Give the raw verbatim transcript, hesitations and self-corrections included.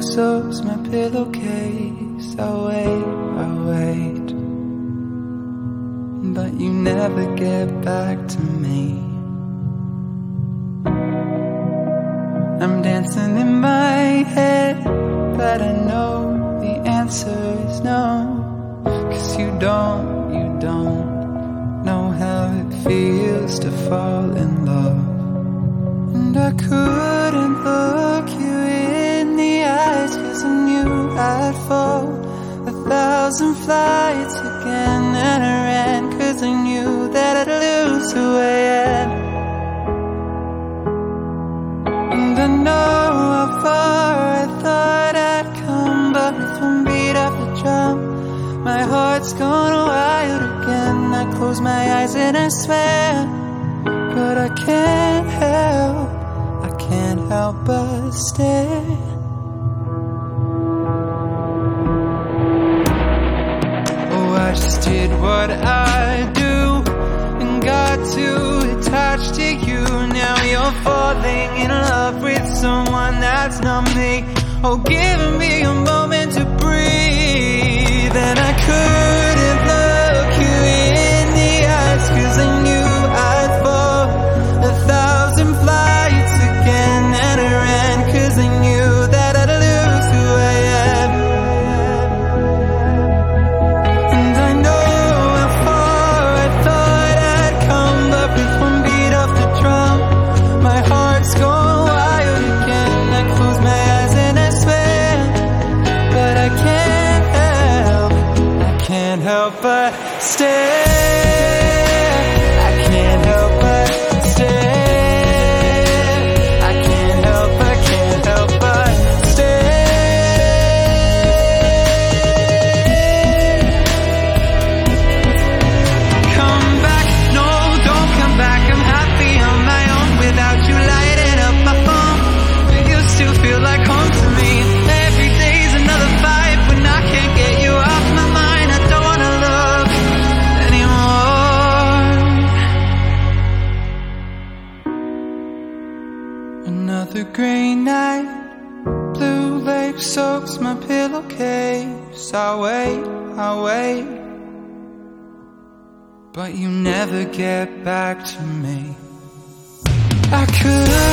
soaks my pillowcase. I'll wait, I'll wait, but you never get back to me. I'm dancing in my head, but I know the answer is no. 'Cause you don't, you don't know how it feels to fall in love. And I couldn't look you in the eyes, 'cause I knew I'd fall a thousand flights again, and I ran 'cause I knew that I'd lose who I am. And I know how far I thought I'd come, but with one beat of the drum, my heart's gone wild again. I close my eyes and I swear, but I can't help, I can't help but stare. Oh, I just did what I do and got too attached to you. Now you're falling in love with someone that's not me. Oh, giving me a moment to breathe. And I couldn't look you in the eyes, 'cause I knew I'd fall a thousand flights again, and I ran 'cause I knew that I'd lose who I am. And I know how far I thought I'd come, but with one beat of the drum, my heart's gone wild again. I close my eyes and I swear, but I can't help, I can't help but stare. I can't help but stare. I can't help, I can't help but stare. Come back, no, don't come back. I'm happy on my own without you lighting up my phone. But you still feel like home to me. Every day's another fight when I can't get you off my mind. I don't wanna love anymore. Another gray night, blue lake soaks my pillowcase. I'll wait, I'll wait, but you never get back to me. I could